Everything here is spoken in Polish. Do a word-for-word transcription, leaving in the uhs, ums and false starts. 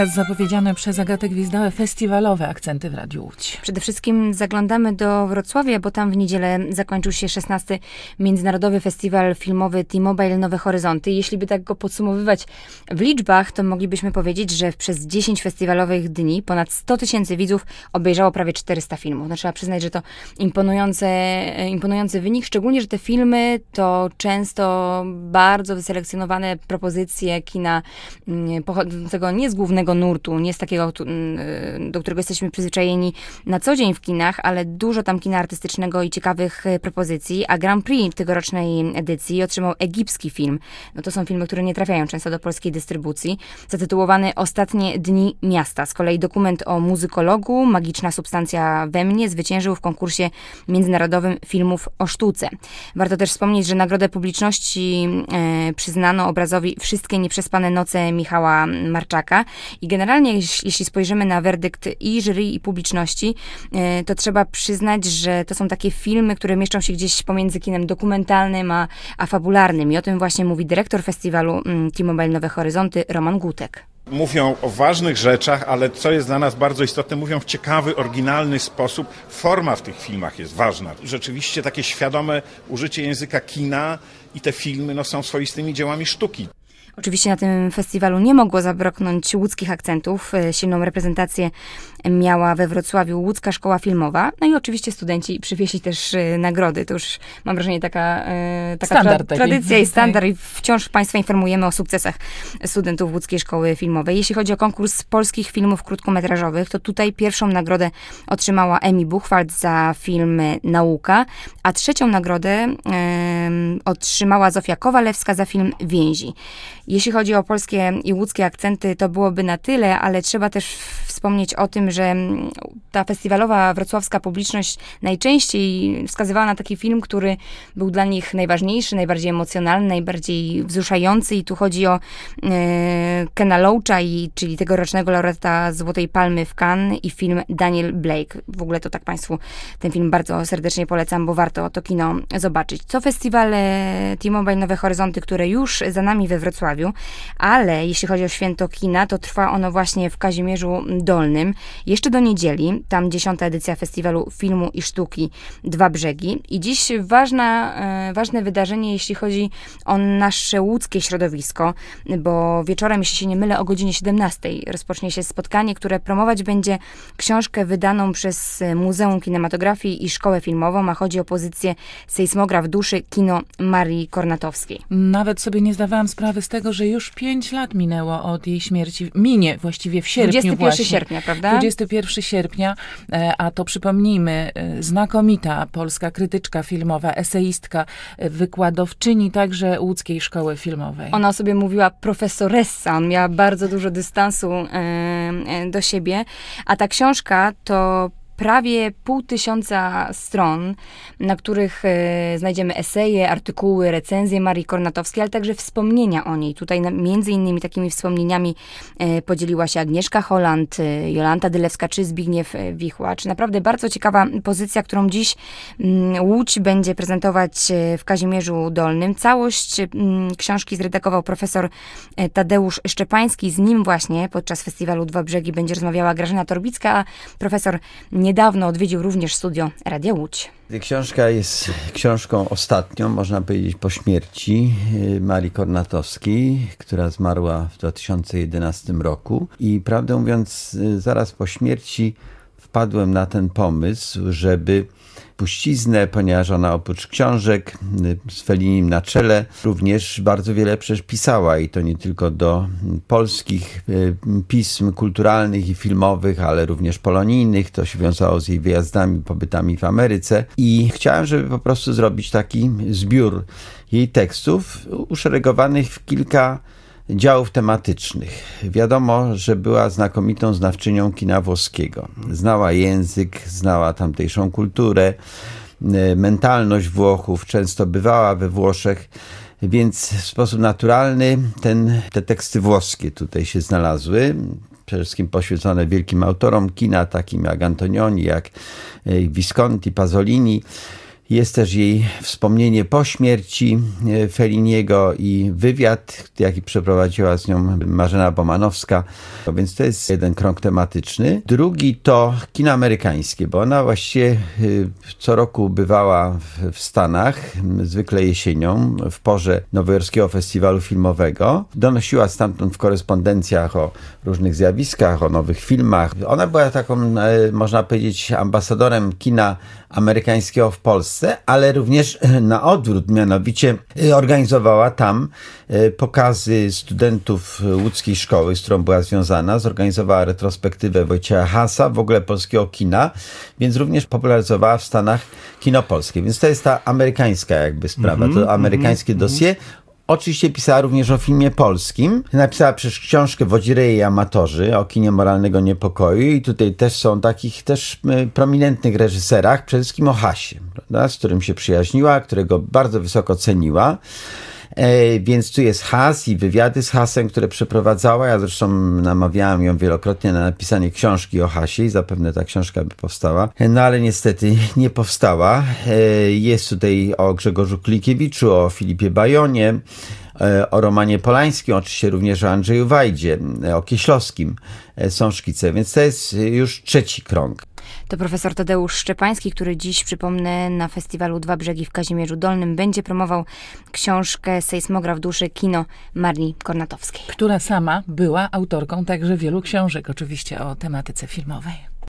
teraz zapowiedziane przez Agatę Gwizdałę festiwalowe akcenty w Radiu Łódź. Przede wszystkim zaglądamy do Wrocławia, bo tam w niedzielę zakończył się szesnasty Międzynarodowy Festiwal Filmowy T-Mobile Nowe Horyzonty. Jeśli by tak go podsumowywać w liczbach, to moglibyśmy powiedzieć, że przez dziesięć festiwalowych dni ponad sto tysięcy widzów obejrzało prawie czterysta filmów. No, trzeba przyznać, że to imponujące, imponujący wynik, szczególnie, że te filmy to często bardzo wyselekcjonowane propozycje kina pochodzącego nie z głównego nurtu, nie z takiego, do którego jesteśmy przyzwyczajeni na co dzień w kinach, ale dużo tam kina artystycznego i ciekawych propozycji, a Grand Prix tegorocznej edycji otrzymał egipski film. No to są filmy, które nie trafiają często do polskiej dystrybucji, zatytułowany Ostatnie dni miasta. Z kolei dokument o muzykologu, Magiczna substancja we mnie, zwyciężył w konkursie międzynarodowym filmów o sztuce. Warto też wspomnieć, że nagrodę publiczności e, przyznano obrazowi Wszystkie nieprzespane noce Michała Marczaka i generalnie jeśli spojrzymy na werdykt i jury i publiczności, to trzeba przyznać, że to są takie filmy, które mieszczą się gdzieś pomiędzy kinem dokumentalnym a, a fabularnym i o tym właśnie mówi dyrektor festiwalu T-Mobile Nowe Horyzonty Roman Gutek. Mówią o ważnych rzeczach, ale co jest dla nas bardzo istotne, mówią w ciekawy, oryginalny sposób. Forma w tych filmach jest ważna. Rzeczywiście takie świadome użycie języka kina i te filmy no, są swoistymi dziełami sztuki. Oczywiście na tym festiwalu nie mogło zabraknąć łódzkich akcentów. Silną reprezentację miała we Wrocławiu Łódzka Szkoła Filmowa. No i oczywiście studenci przywieźli też nagrody. To już mam wrażenie taka, taka standard tra- tradycja i standard. I wciąż Państwa informujemy o sukcesach studentów Łódzkiej Szkoły Filmowej. Jeśli chodzi o konkurs polskich filmów krótkometrażowych, to tutaj pierwszą nagrodę otrzymała Emi Buchwald za film Nauka, a trzecią nagrodę e, otrzymała Zofia Kowalewska za film Więzi. Jeśli chodzi o polskie i łódzkie akcenty, to byłoby na tyle, ale trzeba też wspomnieć o tym, że ta festiwalowa wrocławska publiczność najczęściej wskazywała na taki film, który był dla nich najważniejszy, najbardziej emocjonalny, najbardziej wzruszający i tu chodzi o e, Kena Loacha, i, czyli tegorocznego laureata Złotej Palmy w Cannes i film Daniel Blake. W ogóle to tak Państwu ten film bardzo serdecznie polecam, bo warto to kino zobaczyć. Co festiwal T-Mobile Nowe Horyzonty, które już za nami we Wrocławiu, ale jeśli chodzi o święto kina, to trwa ono właśnie w Kazimierzu Dolnym. Jeszcze do niedzieli, tam dziesiąta edycja Festiwalu Filmu i Sztuki Dwa Brzegi. I dziś ważna, e, ważne wydarzenie, jeśli chodzi o nasze łódzkie środowisko, bo wieczorem, jeśli się nie mylę, o godzinie siedemnastej rozpocznie się spotkanie, które promować będzie książkę wydaną przez Muzeum Kinematografii i Szkołę Filmową, a chodzi o pozycję Sejsmograf duszy kino Marii Kornatowskiej. Nawet sobie nie zdawałam sprawy z tego, że już pięć lat minęło od jej śmierci. Minie właściwie w sierpniu dwudziestego pierwszego właśnie. sierpnia, prawda? dwudziestego pierwszego sierpnia, a to przypomnijmy, znakomita polska krytyczka filmowa, eseistka, wykładowczyni także Łódzkiej Szkoły Filmowej. Ona o sobie mówiła profesoressa, on miała bardzo dużo dystansu e, do siebie, a ta książka to prawie pół tysiąca stron, na których e, znajdziemy eseje, artykuły, recenzje Marii Kornatowskiej, ale także wspomnienia o niej. Tutaj na, między innymi takimi wspomnieniami e, podzieliła się Agnieszka Holland, e, Jolanta Dylewska czy Zbigniew Wichłacz. Naprawdę bardzo ciekawa pozycja, którą dziś m, Łódź będzie prezentować w Kazimierzu Dolnym. Całość m, książki zredagował profesor Tadeusz Szczepański. Z nim właśnie podczas festiwalu Dwa Brzegi będzie rozmawiała Grażyna Torbicka, a profesor niedawno odwiedził również studio Radia Łódź. Książka jest książką ostatnią, można powiedzieć, po śmierci Marii Kornatowskiej, która zmarła w dwa tysiące jedenastym roku. I prawdę mówiąc, zaraz po śmierci wpadłem na ten pomysł, żeby puściznę, ponieważ ona oprócz książek z Fellinim na czele również bardzo wiele przecież pisała i to nie tylko do polskich pism kulturalnych i filmowych, ale również polonijnych. To się wiązało z jej wyjazdami, pobytami w Ameryce i chciałem, żeby po prostu zrobić taki zbiór jej tekstów uszeregowanych w kilka działów tematycznych. Wiadomo, że była znakomitą znawczynią kina włoskiego. Znała język, znała tamtejszą kulturę, mentalność Włochów, często bywała we Włoszech, więc w sposób naturalny ten, te teksty włoskie tutaj się znalazły. Przede wszystkim poświęcone wielkim autorom kina, takim jak Antonioni, jak Visconti, Pasolini. Jest też jej wspomnienie po śmierci Felliniego i wywiad, jaki przeprowadziła z nią Marzena Bomanowska, więc to jest jeden krąg tematyczny. Drugi to kino amerykańskie, bo ona właściwie co roku bywała w Stanach, zwykle jesienią, w porze Nowojorskiego Festiwalu Filmowego. Donosiła stamtąd w korespondencjach o różnych zjawiskach, o nowych filmach. Ona była taką, można powiedzieć, ambasadorem kina amerykańskiego w Polsce, ale również na odwrót, mianowicie organizowała tam pokazy studentów łódzkiej szkoły, z którą była związana, zorganizowała retrospektywę Wojciecha Hasa, w ogóle polskiego kina, więc również popularyzowała w Stanach kino polskie. Więc to jest ta amerykańska jakby sprawa, mm-hmm, to amerykańskie mm-hmm. dossier. Oczywiście pisała również o filmie polskim. Napisała przecież książkę Wodzireje i amatorzy o kinie moralnego niepokoju i tutaj też są takich też prominentnych reżyserach, przede wszystkim o Hasie, prawda, z którym się przyjaźniła, którego bardzo wysoko ceniła. E, więc tu jest Has i wywiady z Hasem, które przeprowadzała. Ja zresztą namawiałem ją wielokrotnie na napisanie książki o Hasie i zapewne ta książka by powstała. No ale niestety nie powstała. E, jest tutaj o Grzegorzu Klikiewiczu, o Filipie Bajonie, e, o Romanie Polańskim, oczywiście również o Andrzeju Wajdzie, e, o Kieślowskim e, są szkice, więc to jest już trzeci krąg. To profesor Tadeusz Szczepański, który dziś, przypomnę, na festiwalu Dwa Brzegi w Kazimierzu Dolnym będzie promował książkę Sejsmograf duszy, kino Marii Kornatowskiej. Która sama była autorką także wielu książek, oczywiście o tematyce filmowej.